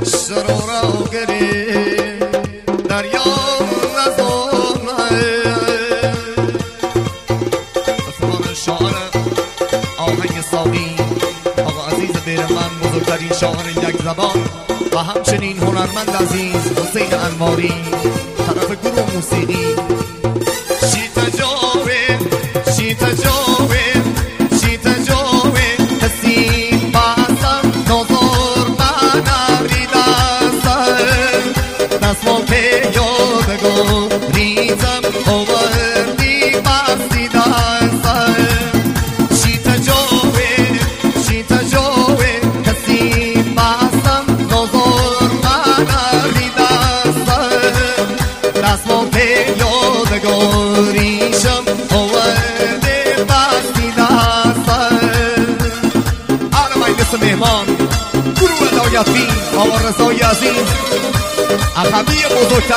شرورا گری دریا نزونه بسمان شاعر آهنگ ساقی آقا عزیز دیر من بزرگترین شاعر یک زبان و همچنین هنرمند عزیز حسین انواری طرف گروه موسیقی شیطه جاوه شیطه جاوه شیطه جاوه کسی بازم نظر مناری دستم دستم که یادگاریزم آوردی بستی دستم شیطه جاوه شیطه جاوه کسی بازم نظر مناری دستم دستم که یادگاریشم آورده بستی دستم آرمای دست مهمان گروه لایفی آقا رضای عزیز عقبی بزرگتر